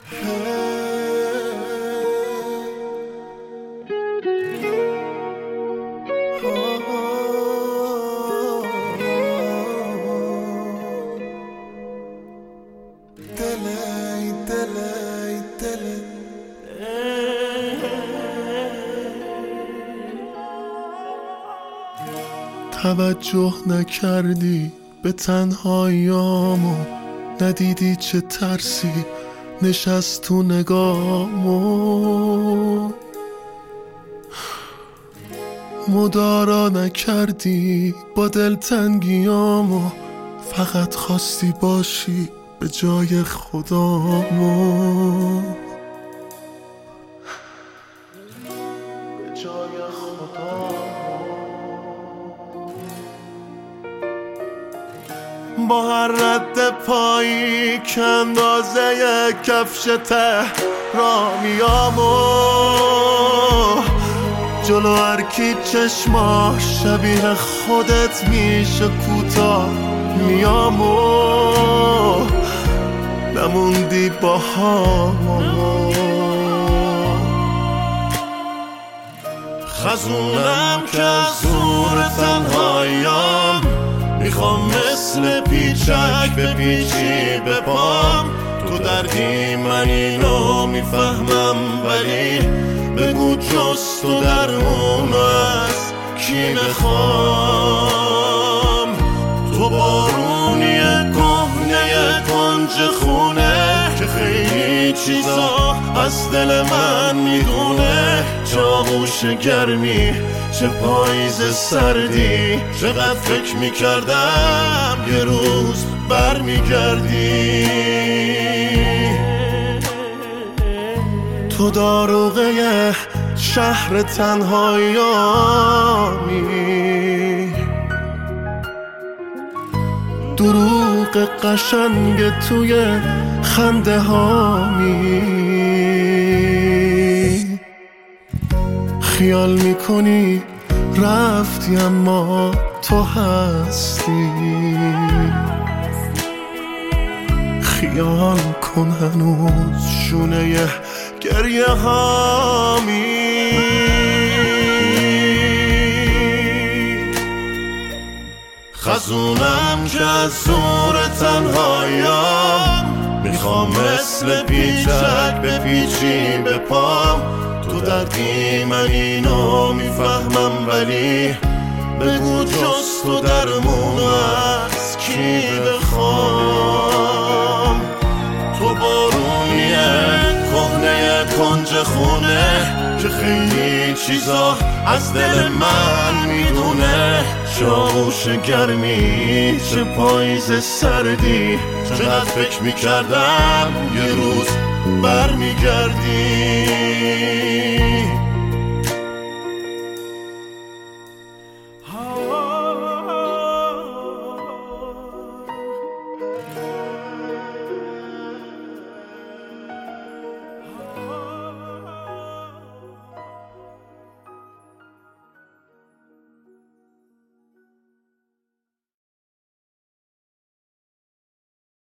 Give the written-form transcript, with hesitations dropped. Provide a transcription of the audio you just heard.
توجه نکردی به تنهاییامو، ندیدی چه ترسی نشست تو نگامو، مدارا نکردی با دلتنگیامو، فقط خواستی باشی به جای خدامو، به جای خدامو. با هر رد پایی که اندازه کفش تهرانیامو، جلو هر کی چشماش شبیه خودت میشه کوتاه میامو، نموندی با هامو. خزونم که از زور تنهاییام، میخوام مثل پیچک بپیچی به پام، تو دردی من اینو میفهمم، ولی بگو جز تو درمون از کی بخوام. تو بارونی کهنه کنج خونه که خیلی چیزا از دل من میدونه، چه آغوش گرمی چه پاییز سردی، چقدر فکر میکردم یه روز برمیگردی. تو داروغه شهر تنهاییامی، دروغ قشنگ توی خنده هامی، خیال میکنی رفتی اما تو هستی، خیال کن هنوز شونه گریه هامی. خزونم که از زور تنهاییام، میخوام مثل پیچک بپیچی به پام، تو دردی من اینو میفهمم، ولی بگو جز تو درمون از کی بخوام. تو بارونیه کهنه کنج خونه که خیلی چیزا از دل من میدونه، چه آغوش گرمی چه پاییز سردی، چقدر فکر میکردم یه روز برمیگردی.